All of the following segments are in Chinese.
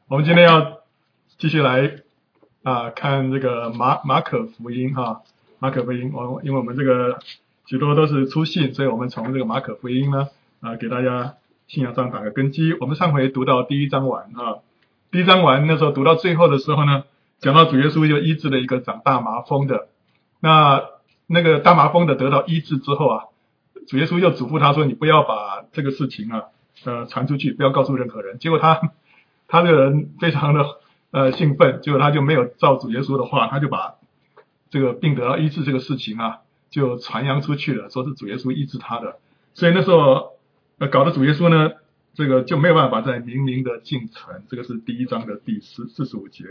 我们今天要继续来看这个马可福音哈，马可福音，因为我们这个许多都是初信，所以我们从这个马可福音呢给大家信仰上打个根基。我们上回读到第一章完第一章完那时候读到最后的时候呢，讲到主耶稣就医治了一个长大麻风的，那个大麻风的得到医治之后主耶稣又嘱咐他说，你不要把这个事情传出去，不要告诉任何人。结果他这个人非常的兴奋，结果他就没有照主耶稣的话，他就把这个病得到医治这个事情就传扬出去了，说是主耶稣医治他的。所以那时候搞得主耶稣呢，这个就没有办法再明明的进城。这个是第一章的第45节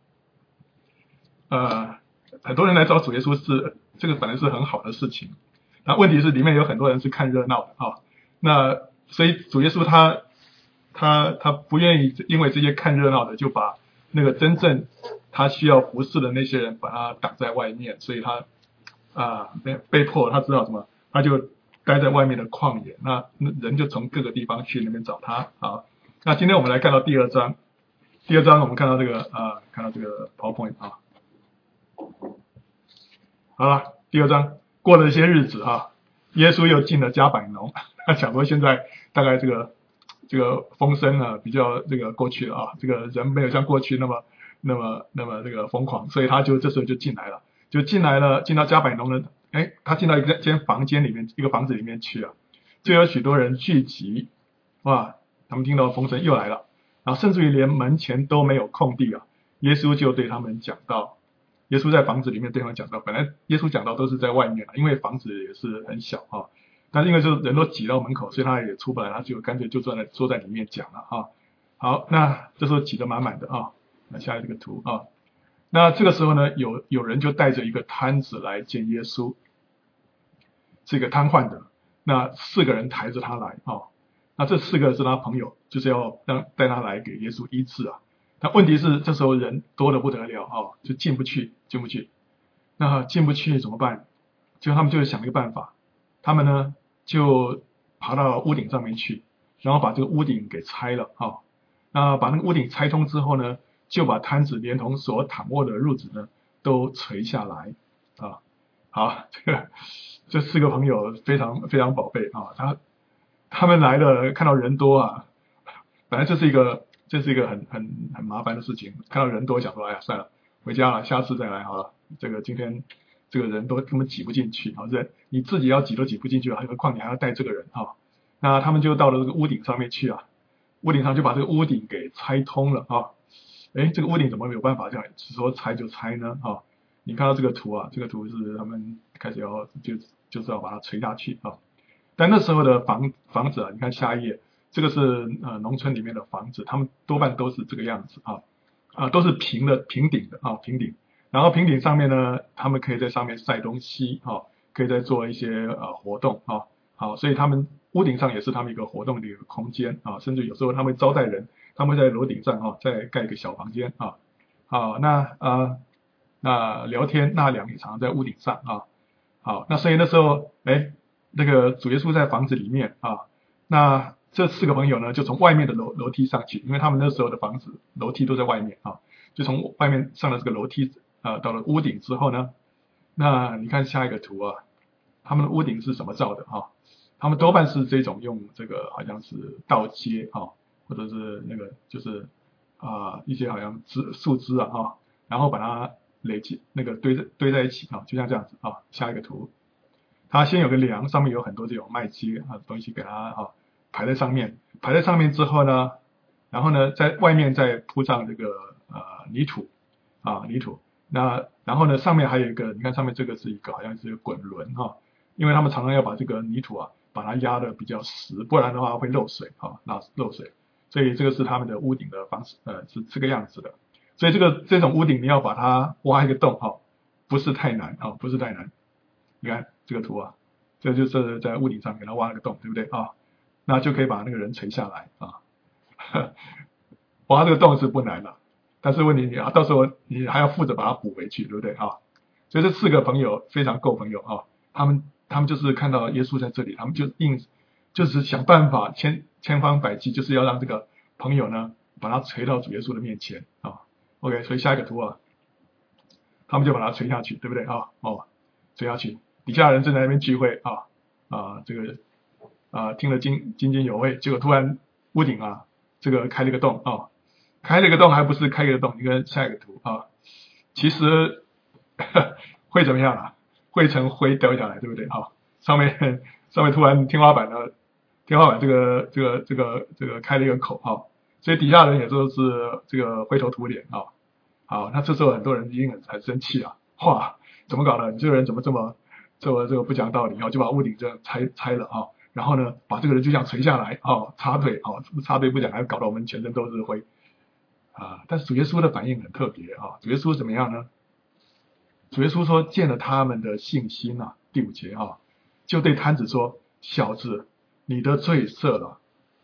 很多人来找主耶稣这个本来是很好的事情，那问题是里面有很多人是看热闹的那所以主耶稣他不愿意因为这些看热闹的就把那个真正他需要服侍的那些人把他挡在外面，所以他被迫他知道什么，他就待在外面的旷野，那人就从各个地方去那边找他那今天我们来看到第二章我们看到这个PowerPoint好了，第二章过了一些日子耶稣又进了迦百农，他想说现在大概这个风声比较这个过去了这个人没有像过去那么这个疯狂，所以他就这时候就进来了，进到迦百农呢，他进到一间房间里面，一个房子里面去就有许多人聚集，哇，他们听到风声又来了，然后甚至于连门前都没有空地耶稣就对他们讲道。耶稣在房子里面对他们讲道，本来耶稣讲道都是在外面因为房子也是很小但是因为就人都挤到门口，所以他也出不来，他就干脆就坐在里面讲了好，那这时候挤得满满的那下一个图那这个时候呢，有人就带着一个摊子来见耶稣，是一个瘫痪的，那4个人抬着他来那这4个是他朋友，就是要带他来给耶稣医治那问题是这时候人多得不得了就进不去，那进不去怎么办？就他们就想一个办法，他们呢就爬到屋顶上面去，然后把这个屋顶给拆了那把那个屋顶拆通之后呢，就把摊子连同所躺卧的褥子呢都垂下来好，这4个朋友非常非常宝贝他们来了，看到人多本来这是一个很麻烦的事情，看到人多想说哎呀算了，回家了，下次再来好了，这个今天这个人都根本挤不进去你自己要挤都挤不进去何况你还要带这个人那他们就到了这个屋顶上面去屋顶上就把这个屋顶给拆通了这个屋顶怎么没有办法这样说拆就拆呢你看到这个图这个图是他们开始就是要把它垂下去但那时候的房子你看下一页，这个是农村里面的房子，他们多半都是这个样子都是平顶的平顶，然后平顶上面呢，他们可以在上面晒东西可以在做一些活动好，所以他们屋顶上也是他们一个活动的一个空间甚至有时候他们招待人，他们会在楼顶上再盖一个小房间好，那聊天纳凉也常常在屋顶上好，那所以那时候那个主耶稣在房子里面那这4个朋友呢就从外面的楼梯上去，因为他们那时候的房子楼梯都在外面就从外面上了这个楼梯到了屋顶之后呢，那你看下一个图他们的屋顶是什么造的他们多半是这种用这个好像是稻秸或者是那个就是一些好像树枝然后把它累积那个堆在一起就像这样子下一个图，它先有个梁，上面有很多这种麦秸东西给它排在上面之后呢，然后呢在外面再铺上这个泥土那然后呢上面还有一个，你看上面这个是一个好像是滚轮因为他们常常要把这个泥土把它压得比较实，不然的话会漏水漏水，所以这个是他们的屋顶的方式是这个样子的，所以这种屋顶你要把它挖一个洞不是太难不是太难，你看这个图这就是在屋顶上给它挖了个洞，对不对那就可以把那个人垂下来挖这个洞是不难的，但是问题到时候你还要负责把它补回去，对不对所以这4个朋友非常够朋友他们就是看到耶稣在这里，他们就是想办法千方百计，就是要让这个朋友呢把它垂到主耶稣的面前啊。OK， 所以下一个图啊，他们就把它垂下去，对不对啊？垂下去，底下人正在那边聚会这个听得津津有味，结果突然屋顶这个开了个洞开了个洞，还不是开了个洞，你看下一个图其实会怎么样会成灰掉下来，对不对上面突然天花板这个开了一个口所以底下人也都是这个灰头土脸好，那这时候很多人一定很生气哇，怎么搞的？你这个人怎么这么这个不讲道理就把屋顶这样拆了然后呢，把这个人就这样垂下来插队插队不讲，还搞得我们全身都是灰但是主耶稣的反应很特别主耶稣怎么样呢？主耶稣说见了他们的信心第5节就对摊子说：小子，你的罪赦了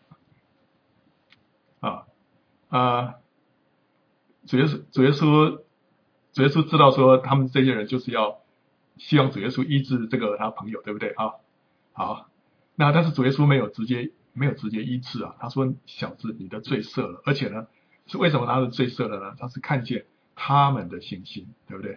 主耶稣知道说他们这些人就是要希望主耶稣医治这个他朋友，对不对好，那但是主耶稣没有直接医治他说小子，你的罪赦了，而且呢是为什么他的罪赦了呢？他是看见他们的信心，对不对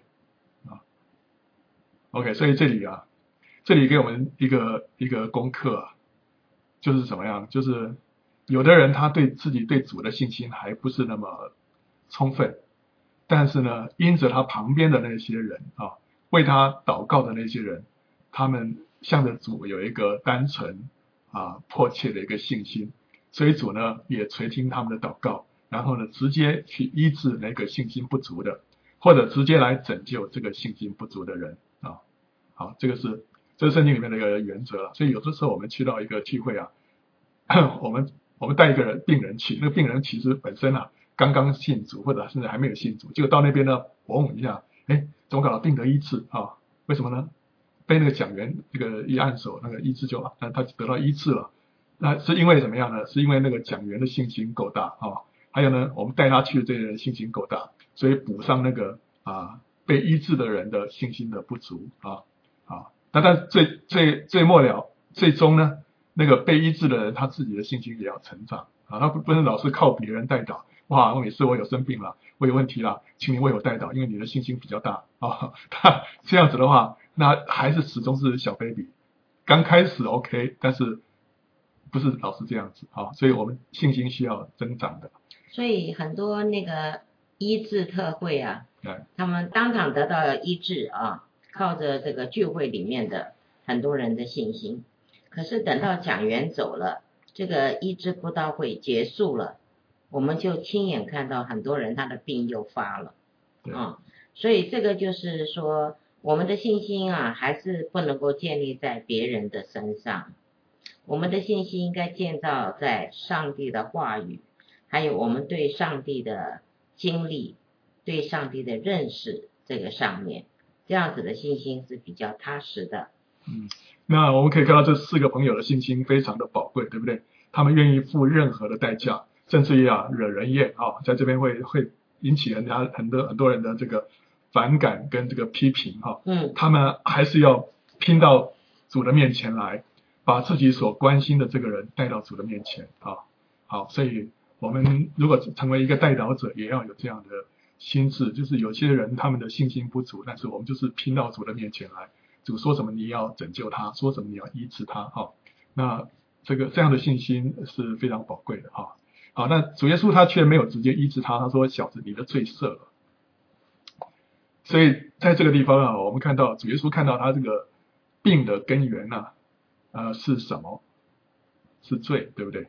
OK， 所以这里给我们一个功课就是怎么样？就是有的人他对自己对主的信心还不是那么充分，但是呢，因着他旁边的那些人为他祷告的那些人，他们向着主有一个单纯迫切的一个信心，所以主呢也垂听他们的祷告，然后呢直接去医治那个信心不足的，或者直接来拯救这个信心不足的人好，这是圣经里面的一个原则了。所以有的时候我们去到一个聚会我们带一个病人去，那个病人其实本身刚刚信主，或者甚至还没有信主，结果到那边呢，嗡一下，怎么搞到病得医治为什么呢？被那个讲员这个一按手，那个医治他得到医治了。那是因为怎么样呢？是因为那个讲员的信心够大还有呢，我们带他去的这些人信心够大，所以补上那个被医治的人的信心的不足但最末了，最终呢，那个被医治的人他自己的信心也要成长他不能老是靠别人带导。哇，每次我有生病了，我有问题了，请你为我带导，因为你的信心比较大这样子的话，那还是始终是小 baby， 刚开始 OK， 但是不是老是这样子所以我们信心需要增长的。 所以很多那个医治特会他们当场得到了医治靠着这个聚会里面的很多人的信心，可是等到讲员走了，这个医治布道会结束了，我们就亲眼看到很多人他的病又发了所以这个就是说我们的信心还是不能够建立在别人的身上，我们的信心应该建造在上帝的话语，还有我们对上帝的经历，对上帝的认识这个上面，这样子的信心是比较踏实的。 那我们可以看到这4个朋友的信心非常的宝贵，对不对？他们愿意付任何的代价，甚至于惹人厌在这边会引起人家很多人的这个反感跟这个批评他们还是要拼到主的面前来，把自己所关心的这个人带到主的面前好，所以我们如果成为一个代祷者，也要有这样的心智，就是有些人他们的信心不足，但是我们就是拼到主的面前来，主说什么你要拯救他，说什么你要医治他那这样的信心是非常宝贵的好，那主耶稣他却没有直接医治他说小子，你的罪赦了。所以在这个地方我们看到主耶稣看到他这个病的根源是什么？是罪，对不对？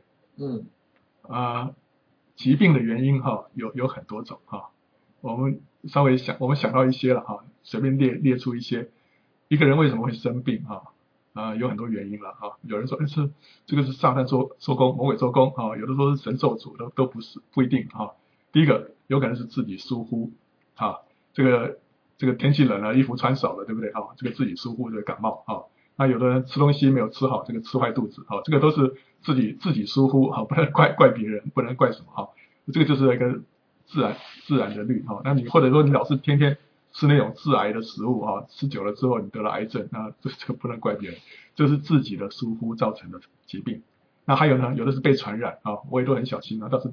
疾病的原因有很多种我们想到一些了随便列出一些。一个人为什么会生病有很多原因了有人说这个是撒旦做工，魔鬼做工有的说是神受主的，都不一定第一个有可能是自己疏忽这个天气冷了，衣服穿少了，对不对这个自己疏忽这个感冒那有的人吃东西没有吃好，这个吃坏肚子这个都是自己疏忽不能怪别人，不能怪什么这个就是一个自然的律那你或者说你老是天天吃那种致癌的食物吃久了之后你得了癌症，那这个不能怪别人，这是自己的疏忽造成的疾病。那还有呢，有的是被传染我也都很小心但是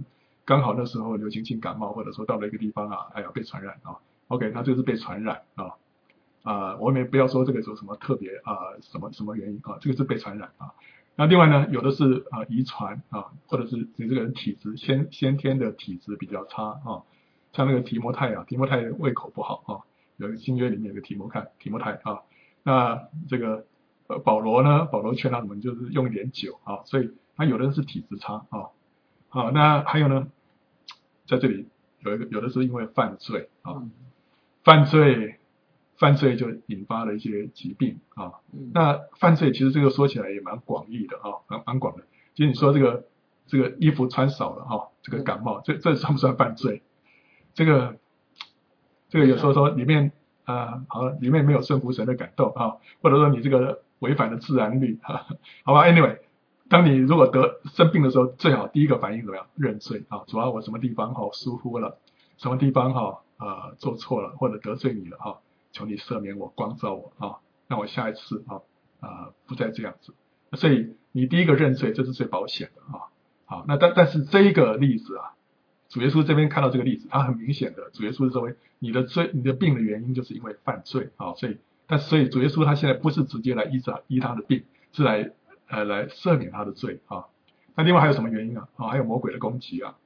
刚好那时候流行性感冒，或者说到了一个地方啊，被传染啊。OK， 那这个是被传染啊。我们不要说这个有什么特别什么原因啊，这个是被传染啊。那另外呢，有的是遗传啊，或者是你这个人体质先天的体质比较差啊，像那个提摩太胃口不好啊，有个新约里面有个提摩太啊。那这个保罗劝他们就是用一点酒啊，所以他有的人是体质差啊。好，那还有呢，在这里有的是因为犯罪啊，犯罪就引发了一些疾病啊。那犯罪其实这个说起来也蛮广义的啊，蛮广的。其实你说这个衣服穿少了哈，这个感冒，这算不算犯罪？这个有时候说里面里面没有顺服神的感动啊，或者说你这个违反了自然律啊，好吧 ？Anyway， 当你如果生病的时候，最好第一个反应怎么样？认罪啊，主要我什么地方疏忽了，什么地方做错了或者得罪你了哈，求你赦免我，光照我啊，让我下一次不再这样子。所以你第一个认罪，这是最保险的啊。好，那但是这一个例子啊，主耶稣这边看到这个例子，他很明显的，主耶稣是认为你的病的原因就是因为犯罪啊，所以主耶稣他现在不是直接来医他的病，是来赦免他的罪啊。那另外还有什么原因啊？还有魔鬼的攻击啊。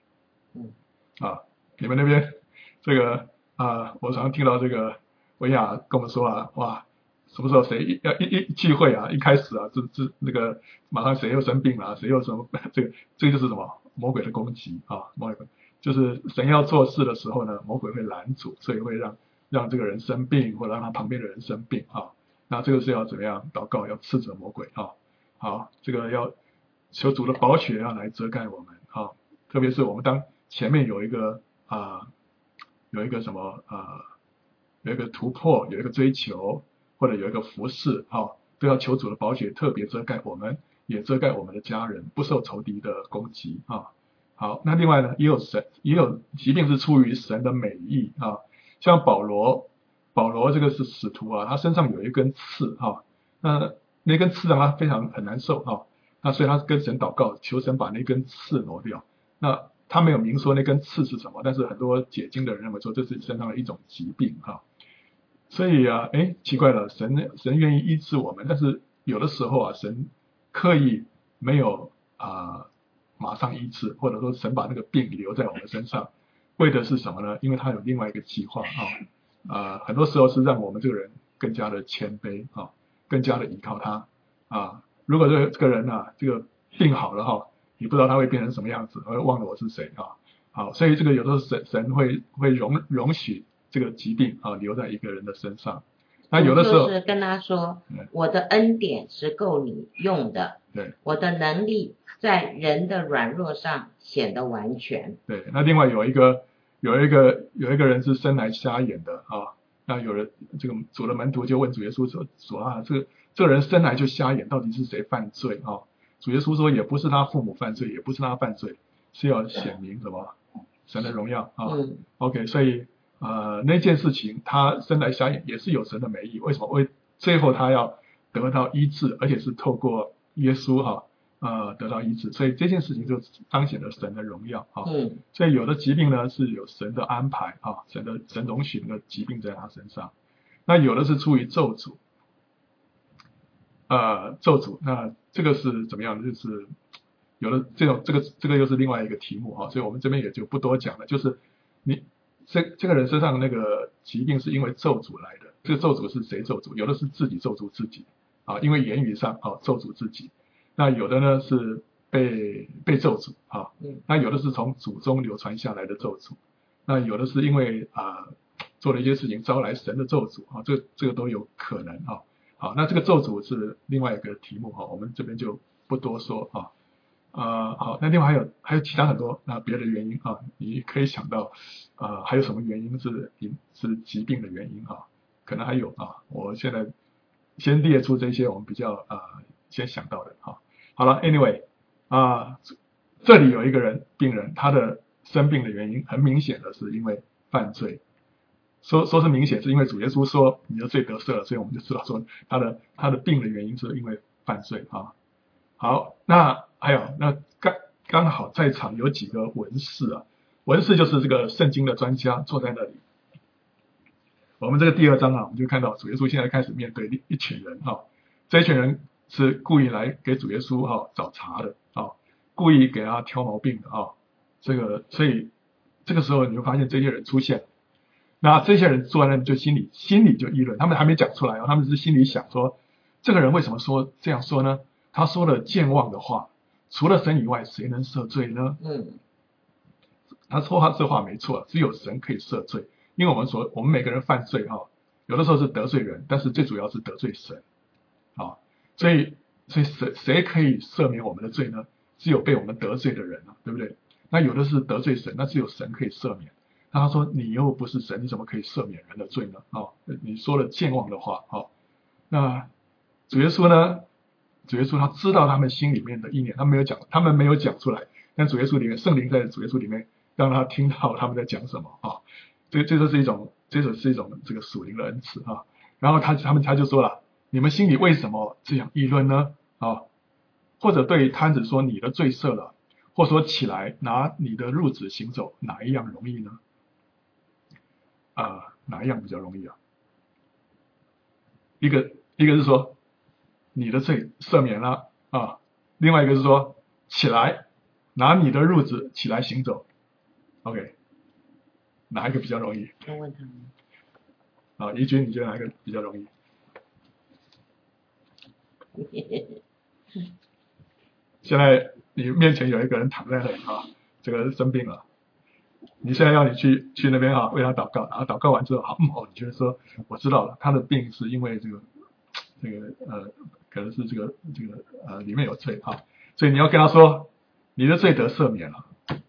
你们那边这个我常常听到这个维亚跟我们说啊，哇，什么时候谁一聚会啊，一开始啊，那个马上谁又生病了，谁又什么，这个就是什么魔鬼的攻击啊，就是神要做事的时候呢，魔鬼会拦阻，所以会让这个人生病，或者让他旁边的人生病啊。那这个是要怎么样祷告，要斥责魔鬼啊。好，这个要求主的宝血要来遮盖我们啊，特别是我们当前面有一个什么有一个突破，有一个追求，或者有一个服侍都要求主的宝血特别遮盖我们，也遮盖我们的家人，不受仇敌的攻击啊。好，那另外呢，也有疾病是出于神的美意啊，像保罗这个是使徒啊，他身上有一根刺那根刺让他很难受那所以他跟神祷告，求神把那根刺挪掉。那他没有明说那根刺是什么，但是很多解经的人认为说这是身上的一种疾病所以奇怪了，神愿意医治我们，但是有的时候神刻意没有马上医治，或者说神把那个病留在我们身上，为的是什么呢？因为他有另外一个计划很多时候是让我们这个人更加的谦卑更加的依靠他如果这个人这个病好了你不知道他会变成什么样子，会忘了我是谁好，所以这个有的时候神会容许这个疾病留在一个人的身上。那有的时候就是跟他说，我的恩典是够你用的， 对， 我的能力在人的软弱上显得完全。 对，那另外有一个人是生来瞎眼的那有人这个主的门徒就问主耶稣说这个人生来就瞎眼，到底是谁犯罪主耶稣说也不是他父母犯罪，也不是他犯罪，是要显明什么神的荣耀OK， 所以那件事情他生来瞎眼也是有神的美意，为什么？最后他要得到医治，而且是透过耶稣得到医治，所以这件事情就彰显了神的荣耀所以有的疾病呢是有神的安排神容许那个疾病在他身上，那有的是出于咒诅那这个是怎么样的？就是有的这个又是另外一个题目所以我们这边也就不多讲了。就是你这个人身上那个疾病是因为咒诅来的，这个咒诅是谁咒诅？有的是自己咒诅自己因为言语上咒诅自己，那有的呢是被咒诅那有的是从祖宗流传下来的咒诅，那有的是因为做了一些事情招来神的咒诅这个都有可能好，那这个咒诅是另外一个题目我们这边就不多说好，那另外还有其他很多别的原因你可以想到还有什么原因是疾病的原因可能还有我现在先列出这些我们比较先想到的好了 anyway 这里有一个病人，他的生病的原因很明显的是因为犯罪，说是明显是因为主耶稣说你的罪得赦了，所以我们就知道说他的病的原因是因为犯罪好，那还有那刚好在场有几个文士啊，文士就是这个圣经的专家坐在那里。我们这个第2章啊，我们就看到主耶稣现在开始面对一群人这一群人是故意来给主耶稣找茬的故意给他挑毛病的所以这个时候你会发现这些人出现，那这些人坐在那就心里就议论，他们还没讲出来他们是心里想说，这个人为什么这样说呢？他说了健忘的话，除了神以外，谁能赦罪呢？他说这话没错，只有神可以赦罪。因为我们每个人犯罪有的时候是得罪人，但是最主要是得罪神所以谁可以赦免我们的罪呢？只有被我们得罪的人对不对？那有的是得罪神，那只有神可以赦免。那他说你又不是神，你怎么可以赦免人的罪呢？你说了健忘的话那主耶稣呢？主耶稣他知道他们心里面的意念，他们没有讲出来，但主耶稣里面圣灵在主耶稣里面让他听到他们在讲什么这就是一种这个属灵的恩赐然后他就说了，你们心里为什么这样议论呢或者对摊子说你的罪赦了，或说起来拿你的褥子行走，哪一样容易呢？哪一样比较容易一个是说你的罪赦免了另外一个是说起来拿你的褥子起来行走。 OK， 哪一个比较容易？ 我问他们怡君你觉得哪一个比较容易？现在你面前有一个人躺在那里这个生病了，你现在要你去那边为他祷告，然后祷告完之后你觉得说我知道了，他的病是因为这个可能是这个里面有罪所以你要跟他说你的罪得赦免了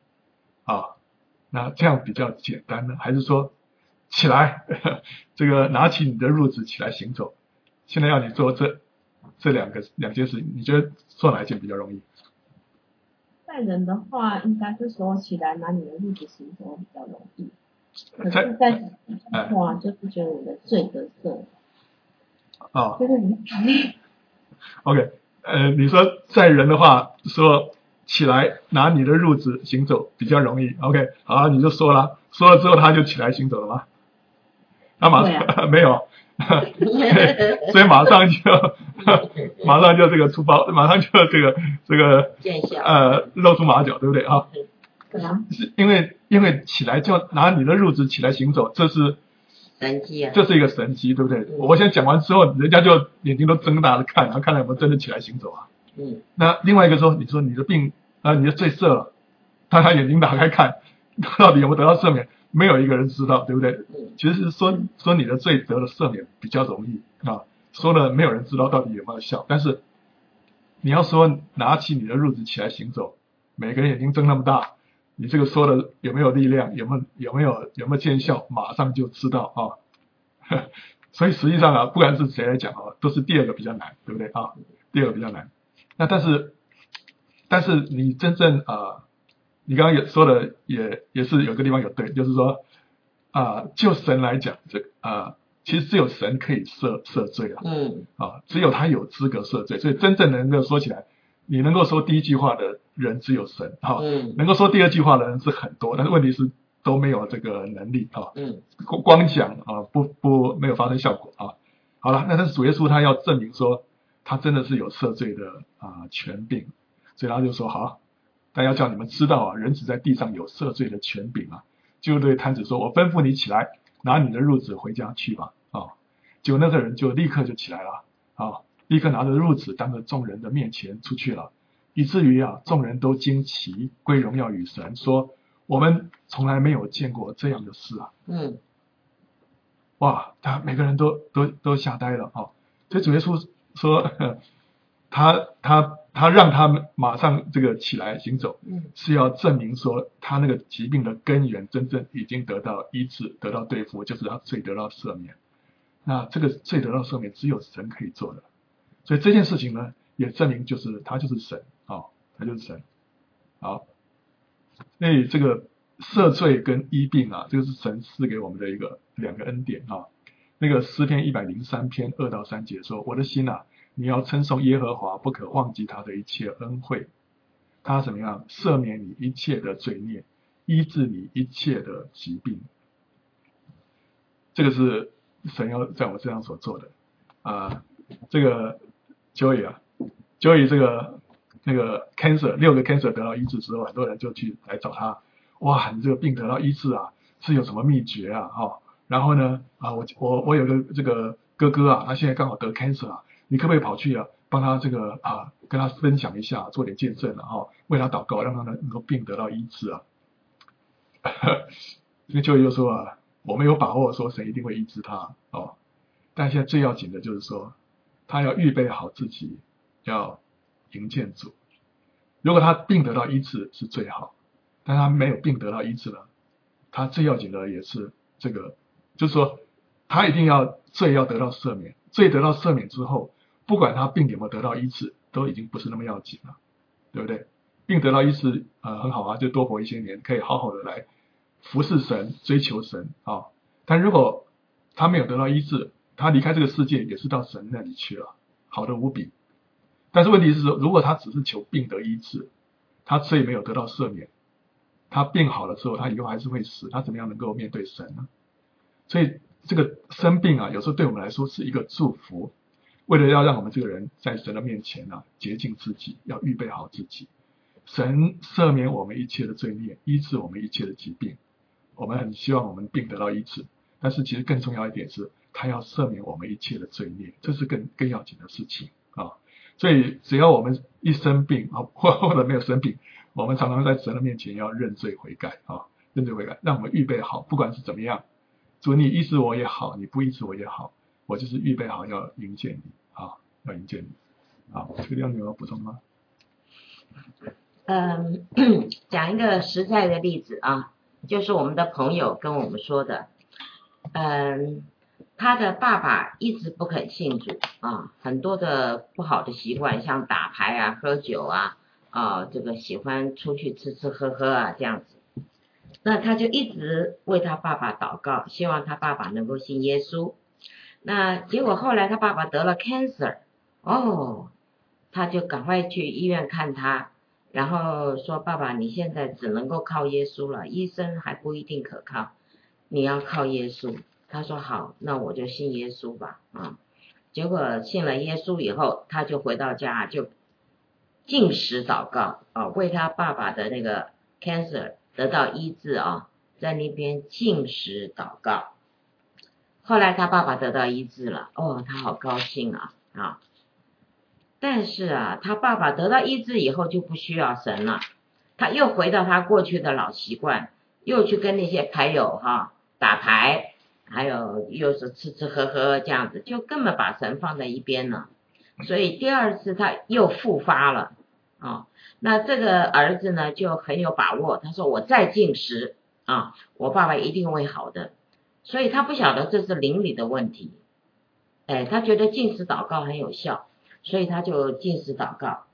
那这样比较简单呢，还是说起来这个拿起你的褥子起来行走？现在要你做这两件事，你觉得做哪一件比较容易？ 在人的话，应该是说起来拿你的褥子行走比较容易。可是在神的话，就是觉得我的罪得赦就是你 OK， 你说在人的话说起来拿你的褥子行走比较容易 ，OK， 好，你就说了之后他就起来行走了吗？他没有所以马上就这个出包，马上就这个露出马脚，对不对是因为起来就拿你的褥子起来行走，这是神迹这是一个神迹，对不对？我先讲完之后，人家就眼睛都睁大了看，然后看有没有真的起来行走那另外一个说，你说你的病你的罪赦了，他眼睛打开看，到底有没有得到赦免？没有一个人知道，对不对？其实是说你的罪得了赦免比较容易说了没有人知道到底有没有效。但是你要说拿起你的褥子起来行走，每个人眼睛睁那么大，你这个说的有没有力量，有没有见效，马上就知道所以实际上不管是谁来讲都是第二个比较难，对不对第二个比较难。那但是你真正你刚刚也说的也是有个地方有对，就是说就神来讲，其实只有神可以赦罪只有他有资格赦罪，所以真正能够说起来，你能够说第一句话的人只有神能够说第二句话的人是很多，但是问题是都没有这个能力光讲不没有发生效果好了，那但是主耶稣他要证明说他真的是有赦罪的权柄，所以他就说好，但要叫你们知道人子在地上有赦罪的权柄就对摊子说，我吩咐你起来拿你的褥子回家去吧结果那个人就立刻就起来了立刻拿着褥子当着众人的面前出去了，以至于众人都惊奇，归荣耀与神，说我们从来没有见过这样的事哇，每个人都吓呆了所以主耶稣说他让他们马上这个起来行走是要证明说他那个疾病的根源真正已经得到医治，得到对付，就是他罪得到赦免。那这个罪得到赦免只有神可以做的，所以这件事情呢也证明就是他就是神他就是神好，所以这个赦罪跟医病这个是神赐给我们的两个恩典那个诗篇103篇2到3节说，我的心你要称颂耶和华，不可忘记他的一切恩惠。 他怎么样赦免你一切的罪孽，医治你一切的疾病。这个是神要在我们身上所做的这个 Joey 这个那个 cancer 6个 cancer 得到医治之后，很多人就来找他，哇，你这个病得到医治啊，是有什么秘诀啊？然后呢我有个这个哥哥他现在刚好得 cancer 你可不可以跑去帮他这个跟他分享一下，做点见证为他祷告，让他能够病得到医治这个Joey就说我没有把握说神一定会医治他但现在最要紧的就是说，他要预备好自己，要迎见主。如果他病得到医治是最好，但他没有病得到医治了，他最要紧的也是这个，就是说他一定要罪要得到赦免，罪得到赦免之后，不管他病有没有得到医治，都已经不是那么要紧了，对不对？病得到医治很好就多活一些年，可以好好的来服侍神，追求神但如果他没有得到医治，他离开这个世界也是到神那里去了，好的无比。但是问题是说，如果他只是求病得医治，他罪没有得到赦免，他病好了之后，他以后还是会死，他怎么样能够面对神呢？所以这个生病有时候对我们来说是一个祝福，为了要让我们这个人在神的面前洁净自己，要预备好自己。神赦免我们一切的罪孽，医治我们一切的疾病。我们很希望我们病得到医治，但是其实更重要一点是，他要赦免我们一切的罪孽，这是更要紧的事情所以只要我们一生病或者没有生病，我们常常在神的面前要认罪悔改认罪悔改，让我们预备好，不管是怎么样，主你医治我也好，你不医治我也好，我就是预备好要迎接你要迎接你这个地方你有补充吗？ 讲一个实在的例子就是我们的朋友跟我们说的，他的爸爸一直不肯信主很多的不好的习惯，像打牌喝酒这个喜欢出去吃吃喝喝这样子。那他就一直为他爸爸祷告，希望他爸爸能够信耶稣。那结果后来他爸爸得了 cancer，他就赶快去医院看他，然后说爸爸你现在只能够靠耶稣了，医生还不一定可靠，你要靠耶稣。他说好，那我就信耶稣吧结果信了耶稣以后，他就回到家就禁食祷告为他爸爸的那个 cancer 得到医治在那边禁食祷告。后来他爸爸得到医治了他好高兴但是他爸爸得到医治以后就不需要神了，他又回到他过去的老习惯，又去跟那些牌友打牌，还有又是吃吃喝喝这样子，就根本把神放在一边了。所以第二次他又复发了那这个儿子呢就很有把握，他说我再禁食我爸爸一定会好的。所以他不晓得这是灵里的问题，他觉得禁食祷告很有效，所以他就禁食祷告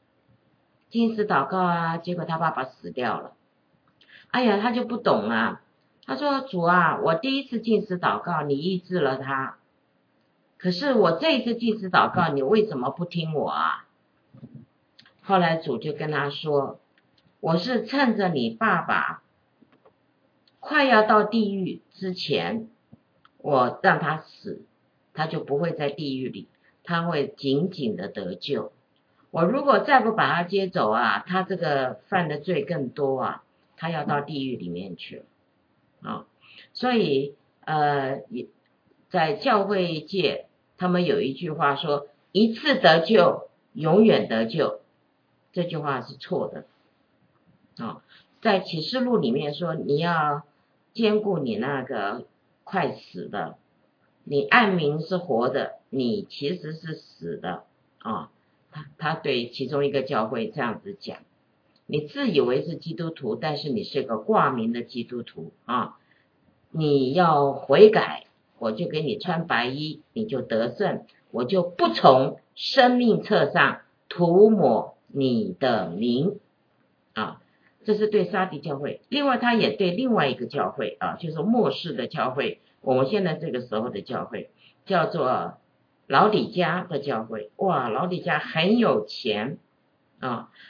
结果他爸爸死掉了。他就不懂他说主我第一次禁食祷告你医治了他，可是我这一次禁食祷告你为什么不听我后来主就跟他说，我是趁着你爸爸快要到地狱之前，我让他死，他就不会在地狱里，他会紧紧的得救。我如果再不把他接走他这个犯的罪更多他要到地狱里面去了所以在教会界他们有一句话说，一次得救永远得救，这句话是错的在启示录里面说，你要兼顾你那个快死的，你暗明是活的，你其实是死的他对其中一个教会这样子讲，你自以为是基督徒，但是你是个挂名的基督徒你要悔改，我就给你穿白衣，你就得胜，我就不从生命册上涂抹你的名这是对撒狄教会。另外他也对另外一个教会就是末世的教会，我们现在这个时候的教会叫做老底嘉的教会。老底嘉很有钱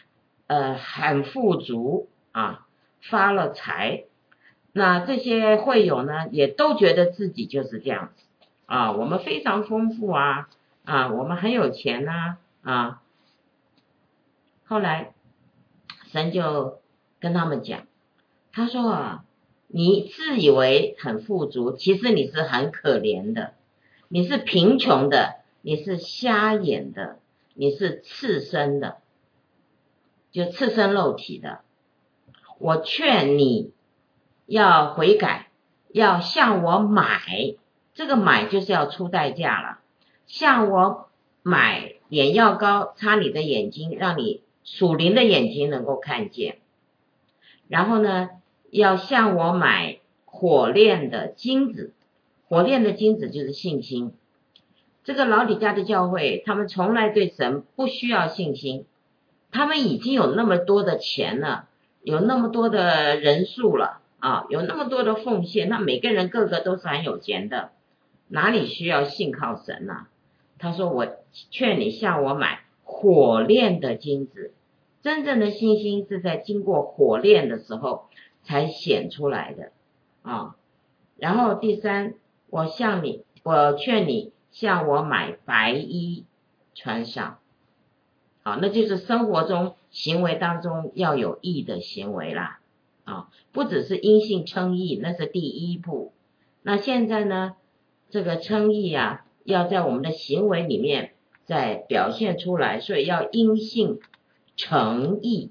很富足啊，发了财。那这些会友呢，也都觉得自己就是这样子啊，我们非常丰富啊，我们很有钱啊。后来神就跟他们讲，他说啊，你自以为很富足，其实你是很可怜的，你是贫穷的，你是瞎眼的，你是赤身的，就赤身肉体的。我劝你要悔改，要向我买，这个买就是要出代价了，向我买眼药膏，擦你的眼睛，让你属灵的眼睛能够看见。然后呢，要向我买火炼的金子，火炼的金子就是信心。这个老底嘉的教会，他们从来对神不需要信心，他们已经有那么多的钱了，有那么多的人数了啊，有那么多的奉献，那每个人个个都是很有钱的，哪里需要信靠神啊？他说我劝你向我买火炼的金子，真正的信心是在经过火炼的时候才显出来的啊。然后第三，我劝你向我买白衣穿上，好，那就是生活中行为当中要有义的行为啦啊，不只是因信称义，那是第一步。那现在呢，这个称义啊，要在我们的行为里面再表现出来，所以要因信诚义。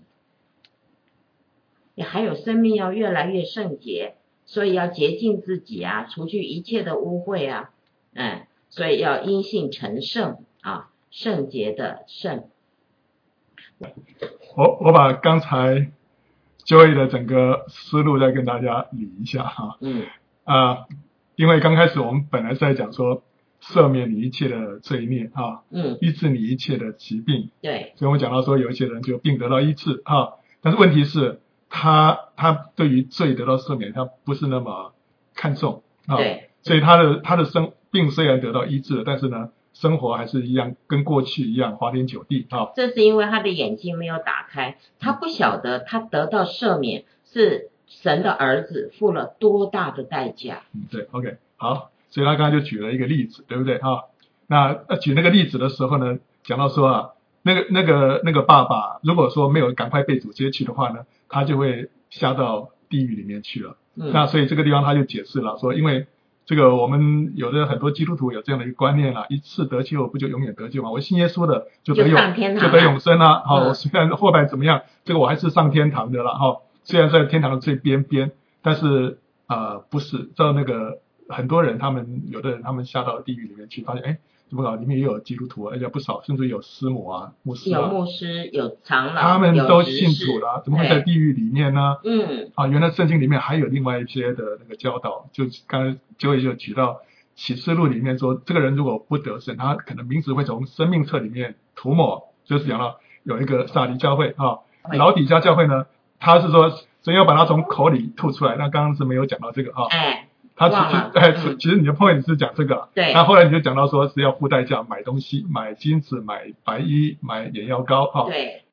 还有生命要越来越圣洁，所以要洁净自己啊，除去一切的污秽啊，所以要因信成圣啊，圣洁的圣。 我把刚才Joey的整个思路再跟大家理一下哈。因为刚开始我们本来是在讲说赦免你一切的罪孽哈，医治你一切的疾病。 对。 所以我们讲到说有一些人就病得到医治哈，但是问题是他对于罪得到赦免，他不是那么看重啊。 对。 所以他的病虽然得到医治了，但是呢，生活还是一样跟过去一样花天酒地啊。 这是因为他的眼睛没有打开，他不晓得他得到赦免是神的儿子付了多大的代价。 对 ，OK， 好，所以他刚才就举了一个例子，对不对啊？那举那个例子的时候呢，讲到说啊，那个爸爸如果说没有赶快被主接去的话呢，他就会下到地狱里面去了。那所以这个地方他就解释了说，因为这个我们有的很多基督徒有这样的一个观念啦，一次得救不就永远得救吗？我信耶稣的就得永生啊。好，虽然后来怎么样，这个我还是上天堂的啦。哈，虽然在天堂的最边边，但是不是照那个很多人有的人他们下到地狱里面去，发现怎么搞？里面也有基督徒，而且不少，甚至有师母啊、牧师啊， 有牧师、有长老， 他们都信主了，怎么会在地狱里面呢？原来圣经里面还有另外一些的那个教导，就刚才就举到启示录里面说，这个人如果不得胜，他可能名字会从生命册里面涂抹，就是讲到有一个撒狄教会老底嘉教会呢，他是说神要把他从口里吐出来，那刚刚是没有讲到这个他其实你的 point 是讲这个， 对。 那后来你就讲到说是要付代价买东西，买金子，买白衣，买眼药膏对。